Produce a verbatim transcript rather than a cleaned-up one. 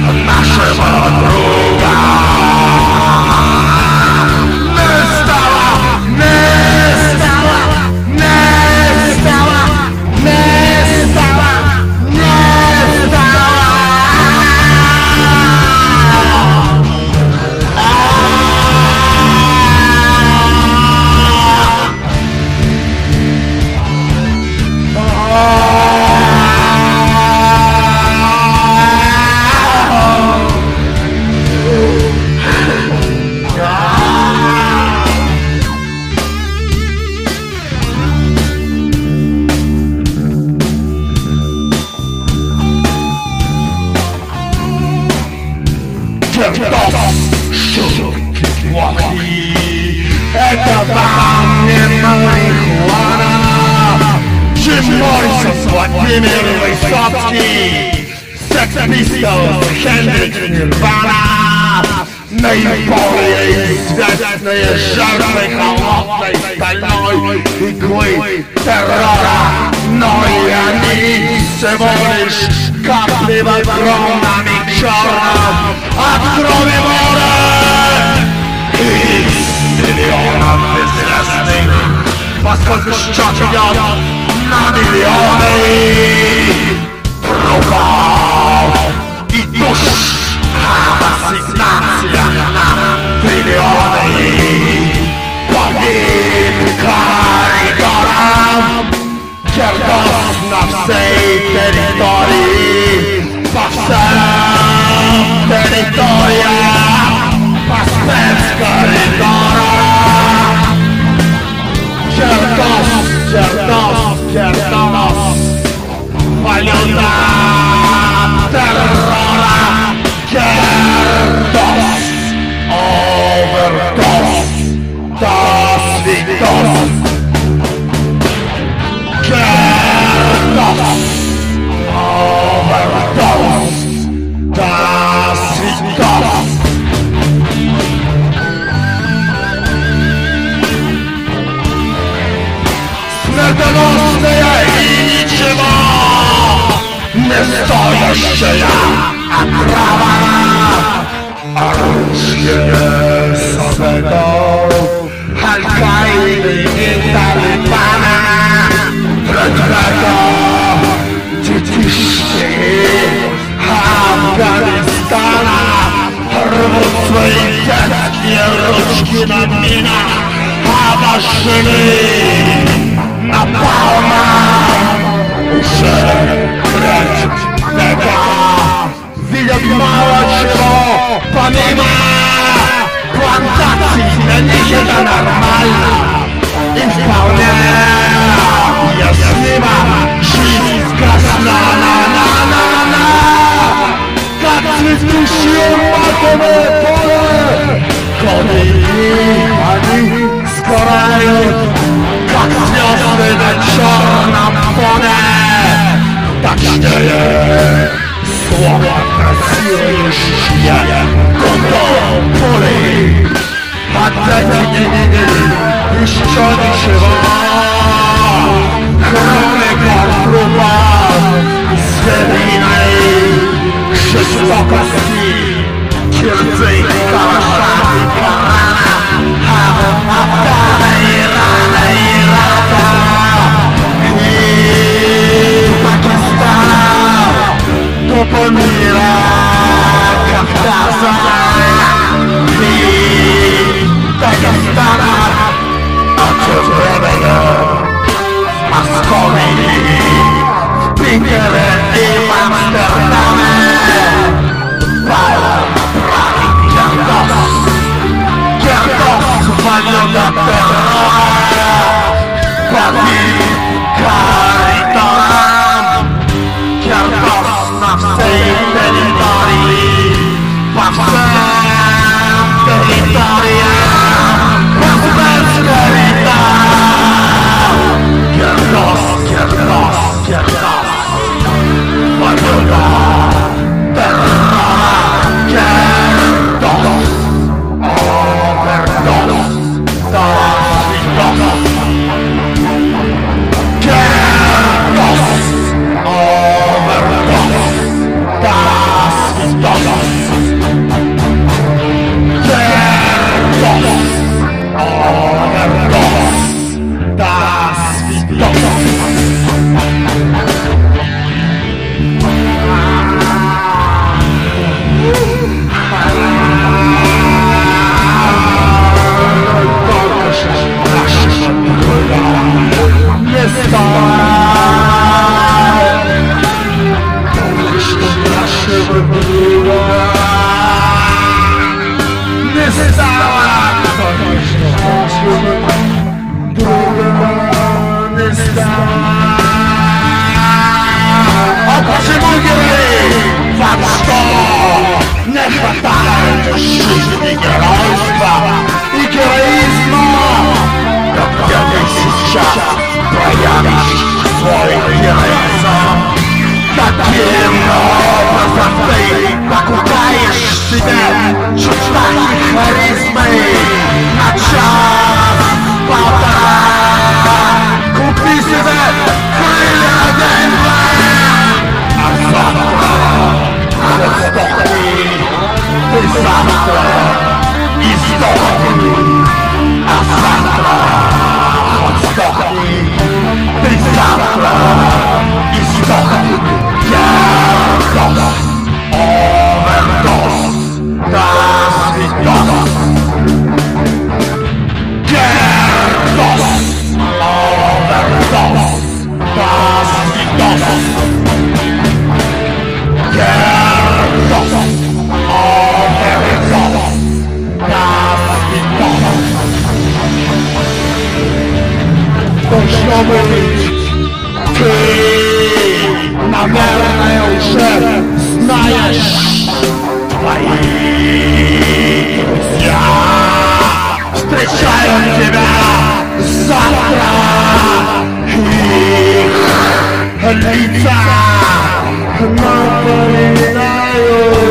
нашего друга. Не стало, не стало, не стало, не стало, не стало. Это вам не марихуана. Джим Моррисон, Владимир Высоцкий, Sex Pistols, Хендрикс, Нирвана. Наиболее известные жертвы холодной стальной иглы террора. Но и они всего лишь капли в огромном и черном от крови море. Из миллионов безвестных, поскольку счет идет на миллионы трупов и душ, ассигнация на триллионы. Погиб коридором Кердос на всей территории, по всем территориям, по спец коридорам. Кердос, Кердос, Кердос, валюта террора. Кердос, овердос, до свидос. Кердос, овердос, до свидос. Смертоносная и ничего не стоящая отрава. Оружие советов Аль-Каиды и Талибана. Ребята, детишки Афганистана рвут свои детские ручки на минах, а машины напалмом уже треть века. Видят мало чего, помимо плантаций, для них это нормально. Им вполне объяснимо, жизнь красна, на-на-на-на, как цветущее матовое поле. Годы и они сгорают, как звезды на черном фоне. Точнее, слово трассирующее гудом пули. Отдайте еще ничего, кроме как трупов, звериной жестокости, кирзы, калаша и Корана, Афгана, Ирана, Ирака и Пакистана, тупо мира, Кавказа и Дагестана, от времени Московии, в Питере и в Амстердаме. Кердос, Кердос, валюта террора, погиб коридором. Кердос на всей территории, по всем территориям, по всем территориям. Кердос, Кердос, Кердос, друга не станет. А почему, герои, вам что? Не хватает в жизни геройства и героизма? Как где ты сейчас проявишь свой героизм? Каким образом ты покупаешь себе чувства и харизмы? На час-полтора купи себе крылья деньги, а завтра сдохни, ты завтра и сдохни, а завтра хоть сдохни, ты завтра и сдохни. Overdose, overdose, das Vitos. Gerdos, overdose, das Vitos. Gerdos, overdose, das Vitos. Должно быть, ты, наверное, уже знаешь, твои друзья встречают тебя завтра. Их лица напоминают